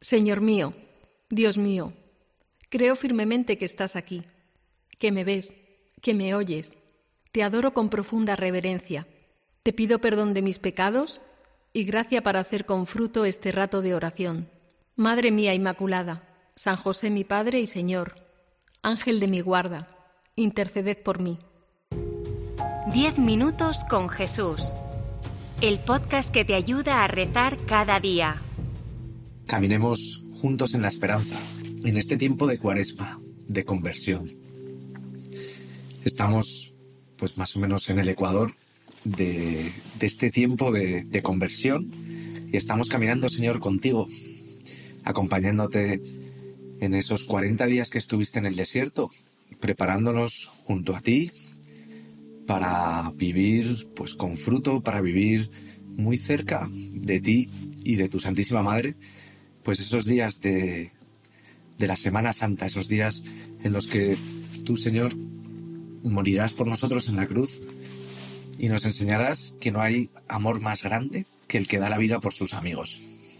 Señor mío, Dios mío, creo firmemente que estás aquí, que me ves, que me oyes. Te adoro con profunda reverencia. Te pido perdón de mis pecados y gracia para hacer con fruto este rato de oración. Madre mía Inmaculada, San José mi Padre y Señor, Ángel de mi guarda, interceded por mí. 10 minutos con Jesús. El podcast que te ayuda a rezar cada día. Caminemos juntos en la esperanza, en este tiempo de Cuaresma, de conversión. Estamos, pues más o menos en el ecuador de este tiempo de conversión y estamos caminando, Señor, contigo, acompañándote en esos 40 días que estuviste en el desierto, preparándonos junto a ti para vivir pues con fruto, para vivir muy cerca de ti y de tu Santísima Madre, pues esos días de la Semana Santa, esos días en los que tú, Señor, morirás por nosotros en la cruz y nos enseñarás que no hay amor más grande que el que da la vida por sus amigos.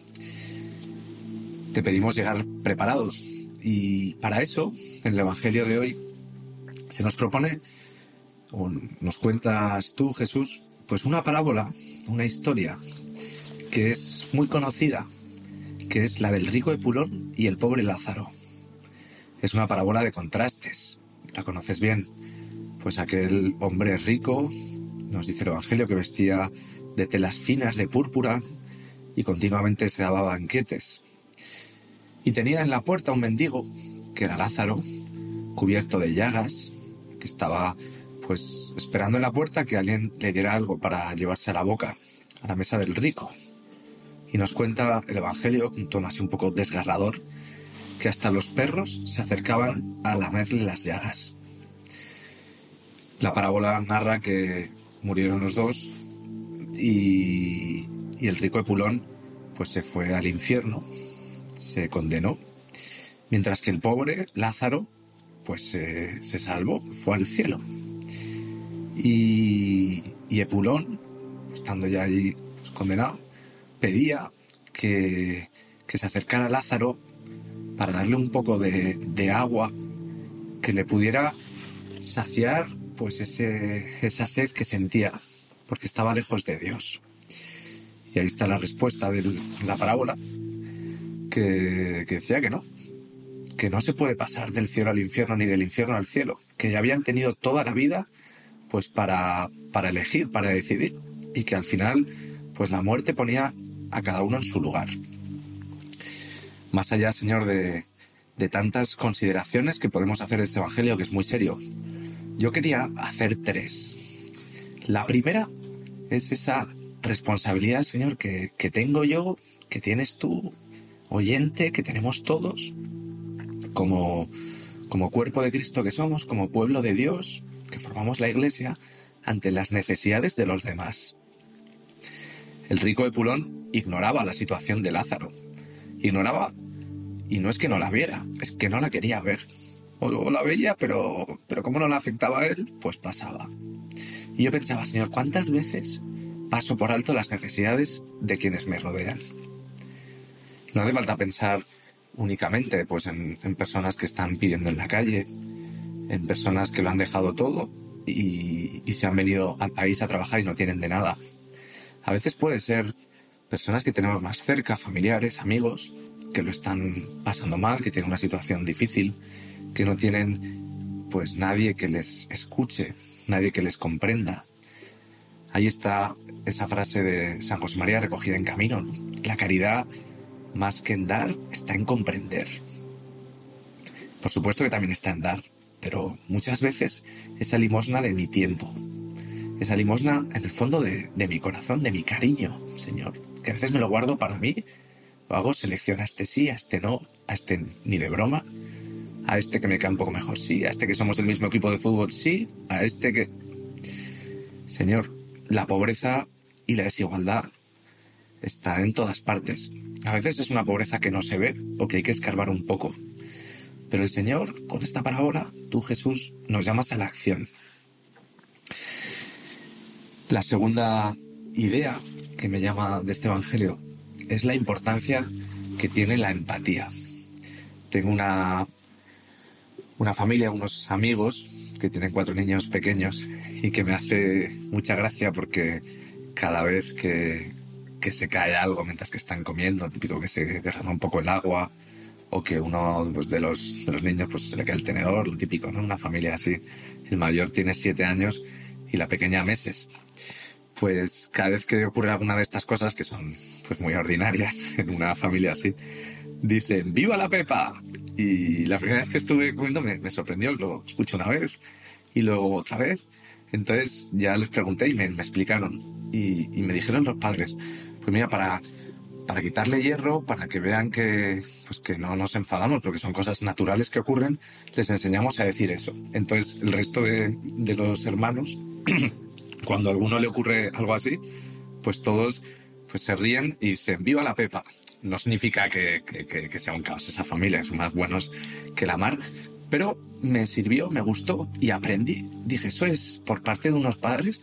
Te pedimos llegar preparados y para eso, en el Evangelio de hoy, se nos propone, o nos cuentas tú, Jesús, pues una parábola, una historia que es muy conocida, que es la del rico Epulón y el pobre Lázaro. Es una parábola de contrastes, la conoces bien. Pues aquel hombre rico, nos dice el Evangelio, que vestía de telas finas de púrpura y continuamente se daba banquetes. Y tenía en la puerta un mendigo, que era Lázaro, cubierto de llagas, que estaba pues esperando en la puerta que alguien le diera algo para llevarse a la boca, a la mesa del rico. Y nos cuenta el Evangelio, un tono así un poco desgarrador, que hasta los perros se acercaban a lamerle las llagas. La parábola narra que murieron los dos y el rico Epulón pues se fue al infierno, se condenó, mientras que el pobre Lázaro pues se salvó, fue al cielo. Y Epulón, estando ya allí pues, condenado, pedía que se acercara a Lázaro para darle un poco de agua que le pudiera saciar pues esa sed que sentía, porque estaba lejos de Dios. Y ahí está la respuesta de la parábola, que decía que no se puede pasar del cielo al infierno ni del infierno al cielo, que ya habían tenido toda la vida pues para elegir, para decidir, y que al final pues la muerte ponía a cada uno en su lugar. Más allá, Señor, de tantas consideraciones que podemos hacer de este Evangelio, que es muy serio, yo quería hacer 3. La primera es esa responsabilidad, Señor, que tengo yo, que tienes tú, oyente, que tenemos todos, como cuerpo de Cristo que somos, como pueblo de Dios, que formamos la Iglesia, ante las necesidades de los demás. El rico Epulón ignoraba la situación de Lázaro. Ignoraba, y no es que no la viera, es que no la quería ver. O la veía, pero como no la afectaba a él, pues pasaba. Y yo pensaba, Señor, ¿cuántas veces paso por alto las necesidades de quienes me rodean? No hace falta pensar únicamente pues en personas que están pidiendo en la calle, en personas que lo han dejado todo y se han venido al país a trabajar y no tienen de nada. A veces puede ser personas que tenemos más cerca, familiares, amigos, que lo están pasando mal, que tienen una situación difícil, que no tienen pues nadie que les escuche, nadie que les comprenda. Ahí está esa frase de San José María recogida en Camino, ¿no? La caridad, más que en dar, está en comprender. Por supuesto que también está en dar, pero muchas veces esa limosna de mi tiempo, esa limosna en el fondo de mi corazón, de mi cariño, Señor, que a veces me lo guardo para mí, lo hago, selecciono a este sí, a este no, a este ni de broma, a este que me cae un poco mejor sí, a este que somos del mismo equipo de fútbol sí, a este que... Señor, la pobreza y la desigualdad está en todas partes. A veces es una pobreza que no se ve o que hay que escarbar un poco. Pero el Señor, con esta parábola, tú, Jesús, nos llamas a la acción. La segunda idea que me llama de este Evangelio es la importancia que que tiene la empatía. Tengo una familia, unos amigos que tienen 4 niños pequeños y que me hace mucha gracia porque cada vez que se cae algo mientras que están comiendo, típico que se derrama un poco el agua o que uno pues, de los niños pues, se le cae el tenedor, lo típico, ¿no? Una familia así. El mayor tiene 7 años y la pequeña meses. Pues cada vez que ocurre alguna de estas cosas, que son pues muy ordinarias en una familia así, dicen ¡viva la Pepa! Y la primera vez que estuve comiendo me sorprendió, lo escuché una vez y luego otra vez. Entonces ya les pregunté y me explicaron y me dijeron los padres, pues mira, para quitarle hierro, para que vean que no nos enfadamos porque son cosas naturales que ocurren, les enseñamos a decir eso. Entonces el resto de los hermanos, cuando a alguno le ocurre algo así, pues todos pues se ríen y dicen ¡viva la Pepa! No significa que sea un caos esa familia, son más buenos que la mar, pero me sirvió, me gustó y aprendí. Dije, eso es por parte de unos padres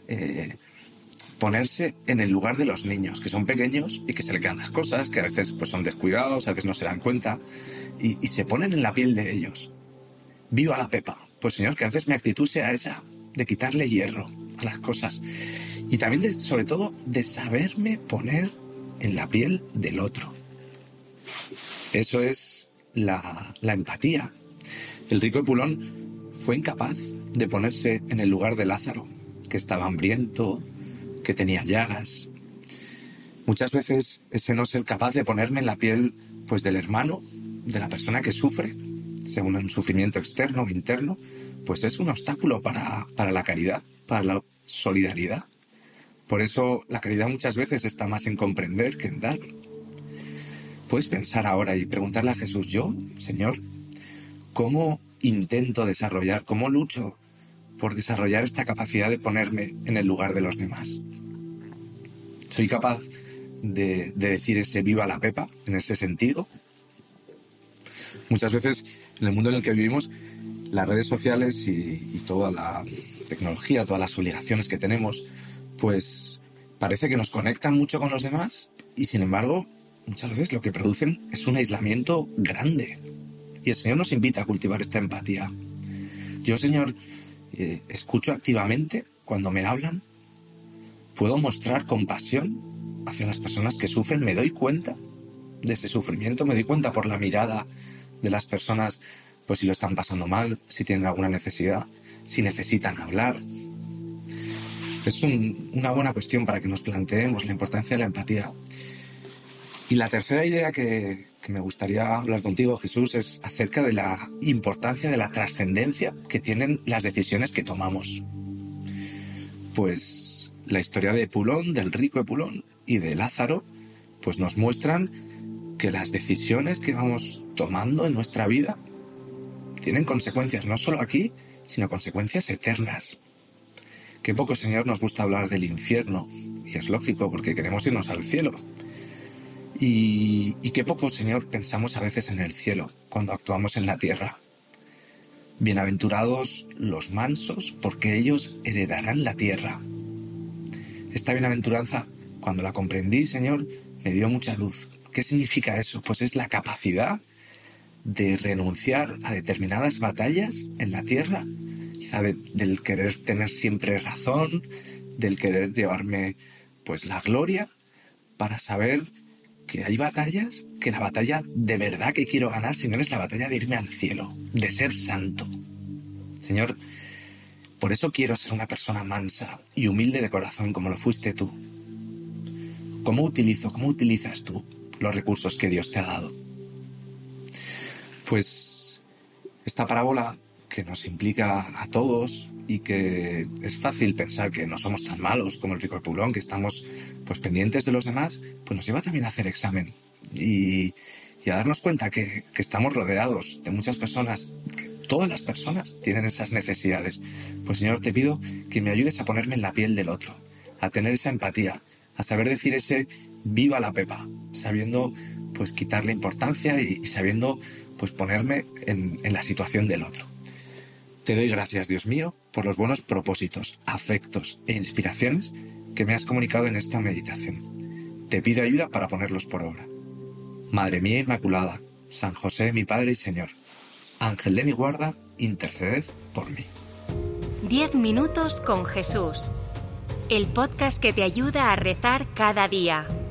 ponerse en el lugar de los niños, que son pequeños y que se le quedan las cosas, que a veces pues son descuidados, a veces no se dan cuenta y se ponen en la piel de ellos. ¡Viva la Pepa! Pues Señor, que a veces mi actitud sea esa, de quitarle hierro a las cosas y también sobre todo de saberme poner en la piel del otro. Eso es la empatía. El rico Epulón fue incapaz de ponerse en el lugar de Lázaro, que estaba hambriento, que tenía llagas. Muchas veces ese no ser capaz de ponerme en la piel pues del hermano, de la persona que sufre, según un sufrimiento externo o interno, pues es un obstáculo para la caridad, para la solidaridad. Por eso la caridad muchas veces está más en comprender que en dar. Puedes pensar ahora y preguntarle a Jesús, yo, Señor, ¿cómo intento desarrollar, cómo lucho por desarrollar esta capacidad de ponerme en el lugar de los demás? ¿Soy capaz de decir ese viva la Pepa en ese sentido? Muchas veces en el mundo en el que vivimos, las redes sociales y toda la tecnología, todas las obligaciones que tenemos, pues parece que nos conectan mucho con los demás y sin embargo muchas veces lo que producen es un aislamiento grande. Y el Señor nos invita a cultivar esta empatía. Yo, Señor, escucho activamente cuando me hablan, puedo mostrar compasión hacia las personas que sufren, me doy cuenta de ese sufrimiento, me doy cuenta por la mirada de las personas, pues si lo están pasando mal, si tienen alguna necesidad, si necesitan hablar. Es una buena cuestión para que nos planteemos la importancia de la empatía. Y la tercera idea que me gustaría hablar contigo, Jesús, es acerca de la importancia, de la trascendencia que tienen las decisiones que tomamos. Pues la historia de Epulón, del rico Epulón y de Lázaro, pues nos muestran que las decisiones que vamos tomando en nuestra vida tienen consecuencias, no solo aquí, sino consecuencias eternas. Qué poco, Señor, nos gusta hablar del infierno, y es lógico porque queremos irnos al cielo. Y qué poco, Señor, pensamos a veces en el cielo cuando actuamos en la tierra. Bienaventurados los mansos, porque ellos heredarán la tierra. Esta bienaventuranza, cuando la comprendí, Señor, me dio mucha luz. ¿Qué significa eso? Pues es la capacidad de renunciar a determinadas batallas en la tierra, quizá del querer tener siempre razón, del querer llevarme pues la gloria, para saber que hay batallas, que la batalla de verdad que quiero ganar, Señor, es la batalla de irme al cielo, de ser santo. Señor, por eso quiero ser una persona mansa y humilde de corazón como lo fuiste tú. ¿Cómo utilizas tú los recursos que Dios te ha dado? Pues esta parábola que nos implica a todos y que es fácil pensar que no somos tan malos como el rico Epulón, que estamos pues pendientes de los demás, pues nos lleva también a hacer examen y a darnos cuenta que estamos rodeados de muchas personas, que todas las personas tienen esas necesidades. Pues Señor, te pido que me ayudes a ponerme en la piel del otro, a tener esa empatía, a saber decir ese viva la Pepa, sabiendo pues quitarle importancia y sabiendo pues ponerme en la situación del otro. Te doy gracias, Dios mío, por los buenos propósitos, afectos e inspiraciones que me has comunicado en esta meditación. Te pido ayuda para ponerlos por obra. Madre mía Inmaculada, San José, mi Padre y Señor, Ángel de mi guarda, interceded por mí. 10 minutos con Jesús. El podcast que te ayuda a rezar cada día.